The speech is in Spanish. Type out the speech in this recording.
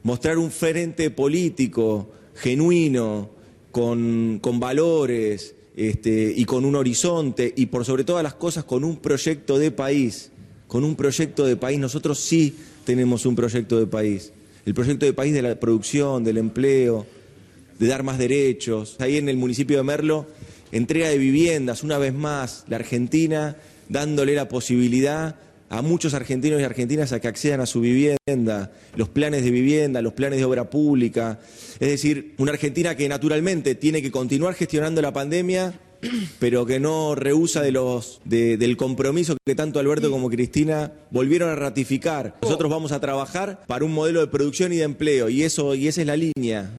mostrar un frente político genuino, con valores y con un horizonte y por sobre todas las cosas con un proyecto de país. Con un proyecto de país, nosotros sí tenemos un proyecto de país. El proyecto de país de la producción, del empleo, de dar más derechos. Ahí en el municipio de Merlo, entrega de viviendas, una vez más, la Argentina dándole la posibilidad a muchos argentinos y argentinas a que accedan a su vivienda, los planes de vivienda, los planes de obra pública. Es decir, una Argentina que naturalmente tiene que continuar gestionando la pandemia, pero que no rehúsa del compromiso que tanto Alberto como Cristina volvieron a ratificar. Nosotros vamos a trabajar para un modelo de producción y de empleo, y esa es la línea.